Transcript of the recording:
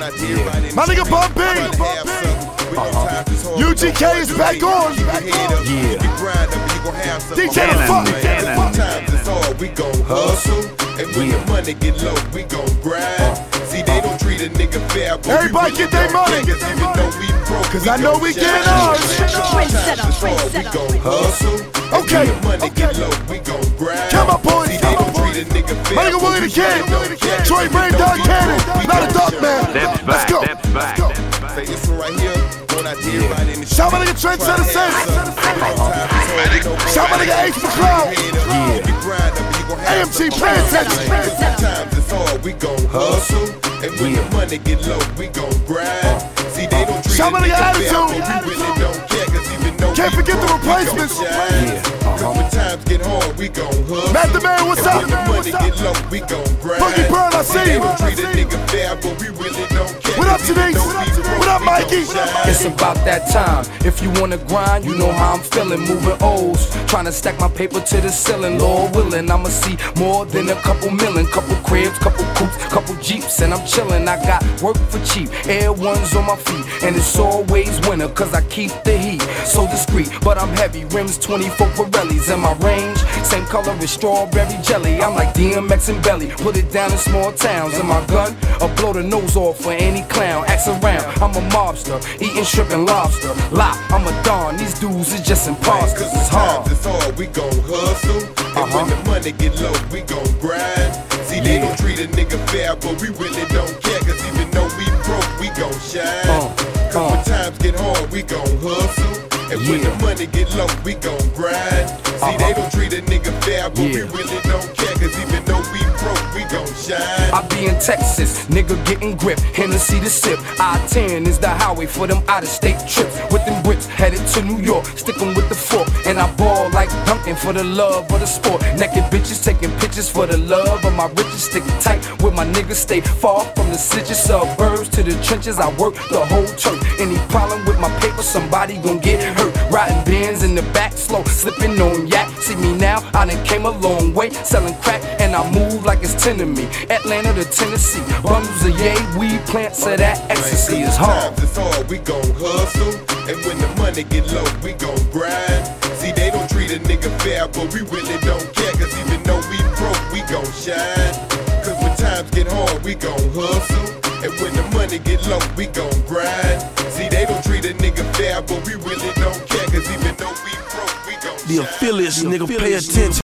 My nigga Bun B. UGK is back on. DJ the fuck. Sometimes it's hard, we gon' hustle. And when the money get low, we gon' grind. See, they don't treat a nigga fair, but everybody get their money. Cause I know we getting ours. We gon' hustle. Okay. Money get low, we gon' grind. Come on, boys. See, they don't treat a nigga fair. My nigga Willie the Kid. Troy Brain Dog Cannon. Not a dog man. Let's go. Let's go. Say this one right here. Shout my nigga Trendsetter Sense. Shout my nigga H McCloud. AMG pay attention. Sometimes it's hard, we gon' hustle. And when the money get low, we gon' grind. See, they don't treat shout my nigga Attitude. We really don't care, cause even though can't forget the replacements. Cause when times get hard, we gon' hustle. Matt the Man, what's up? When the money get low, we gon' grind. Boogie Bird, I see They you. don't treat a nigga fair, but we really don't care. What up, Denise? What up, Mikey? It's about that time. If you wanna grind, you know how I'm feeling. Moving O's, trying to stack my paper to the ceiling. Lord willing, I'ma see more than a couple million. Couple cribs, couple coupes, couple jeeps, and I'm chillin'. I got work for cheap, Air Ones on my feet, and it's always winter, cause I keep the heat so discreet. But I'm heavy, rims 24 Pirellis, and my range same color as strawberry jelly. I'm like DMX and Belly, put it down in small towns. And my gun, I'll blow the nose off for any clown. Axe around, I'm a mobster, eating shrimp and lobster. Lie, I'm a don, these dudes is just imposters. It's hard. It's hard, we gon' hustle. And when the money get low, we gon' grind. See, they don't treat a nigga fair, but we really don't care. Cause even though we broke, we gon' shine. Cause when times get hard, we gon' hustle. And when the money get low, we gon' grind. See, they don't treat a nigga fair, but we really don't care. Cause even though we broke, we gon' shine. I be in Texas, nigga getting grip, Hennessy to sip. I-10 is the highway for them out-of-state trips. With them bricks, headed to New York, sticking with the fork. And I ball like Duncan for the love of the sport. Naked bitches taking pictures for the love of my riches. Sticking tight with my niggas, stay far from the cities. Suburbs to the trenches, I work the whole church. Any problem with my paper, somebody gon' get hurt. Riding Benz in the back, slow, slipping on yak. See me now, I done came a long way, selling crack, and I move like it's 10 to me. Atlanta to Tennessee, bundles of yay, weed plants, so that ecstasy is hard. It's hard, we gon' hustle. And when the money get low, we gon' grind. See, they don't treat a nigga fair, but we really don't care. Cause even though we broke, we gon' shine. Cause when times get hard, we gon' hustle. And when the money get low, we gon' grind. See, they don't treat a nigga fair, but we really don't care. Cause even though we broke, we gon' shine. The affiliates, nigga, pay attention.